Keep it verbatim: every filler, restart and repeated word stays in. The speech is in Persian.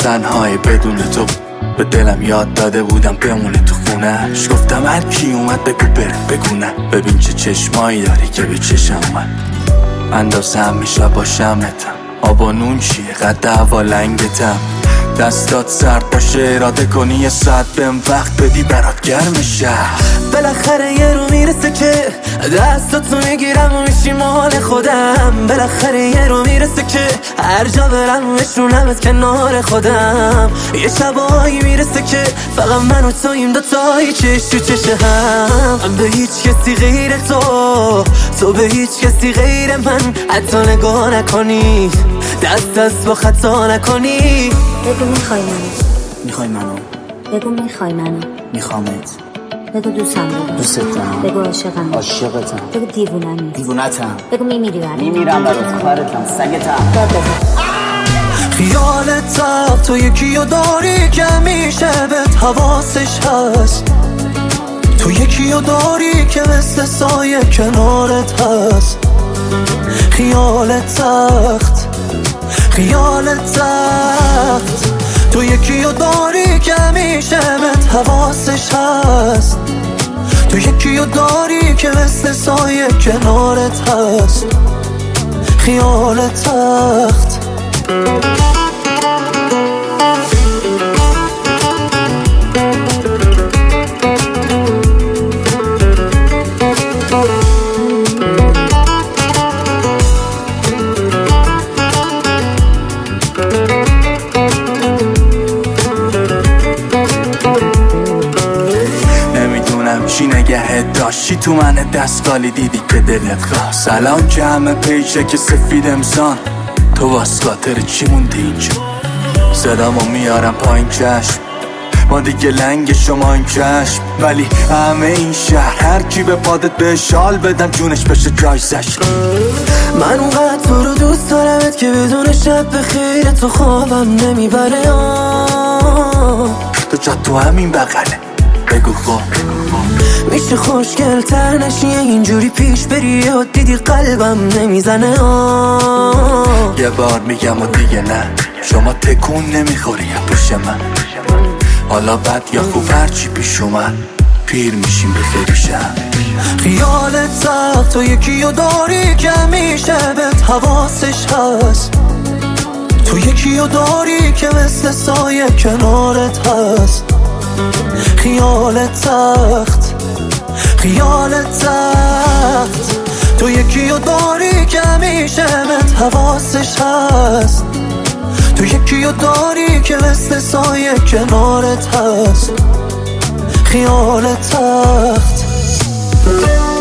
تنهایی بدون تو. به دلم یاد داده بودم بمونه تو خونهش. گفتم هر کی اومد بگو بره بگو نه. ببین چه چشمایی داری که به چشم من اندازه همیشه باشمتم. آب و نون چیه قد هوا لنگتم. دستات سرد باشه اراده کنی یه ساعت بهم وقت بدی برات گرم شه. بالاخره یه رو میرسه که دستاتو میگیرم و میشی مال خودم. بالاخره یه رو میرسه که هر جا برم میشونمت کنار خودم. یه شبایی میرسه که فقط من و تویم دوتایی چش تو چش هم. به هیچ کسی غیر تو، تو به هیچ کسی غیر من حتی نگاه نکنی، دست دست با خطا نکنی. بگو میخوای منو، میخوای منو، بگو میخوای منو، میخوامت. بگو دوستم دارم، دوست دارم. بگو عاشقم، عاشقتم. بگو دیوونمی، دیوونتم. بگو میمیری برام، میمیرم برات، خواهرتم، سگتم. داد بزن. خیالت سخت تو یکیو داری که میشه بهت حواسش هست. تو یکیو داری که مثل سایه کنارت هست. خیالت سخت، خیالت سخت تو یکیو داری که میشه بهت حواسش هست. تو یکیو داری که مثل سایه کنارت هست. خیالت سخت. چی نگهت داشتی تو من دستگالی دیدی که دلت خواست. الان که همه پیچه که سفید امسان تو واس خاطر چی موندی اینجا. صدامو میارم پایین چشم ما دیگه لنگ شما این چشم. ولی همه این شهر هر کی به پادت به شال بدم جونش بشه جایزش. من اونقدر تو رو دوست دارمت که بدون شب به خیر تو خوابم نمیبره. تو جا تو همین بغله بگو خواب. میشه خوشگل تر نشی اینجوری پیش بری یا دیدی قلبم نمیزنه. یه بار میگم و دیگه نه. شما تکون نمیخوری یا پوش من. حالا بد یا خوب هرچی پیش اومد پیر میشیم به فریشم. خیالت سخت تو یکیو داری که میشه بهت حواسش هست. تو یکیو داری که مثل سایه کنارت هست. خیالت سخت، خیالت سخت تو یکیو داری که میشه بهت حواسش هست. تو یکیو داری که مثل سایه کنارت هست. خیالت سخت.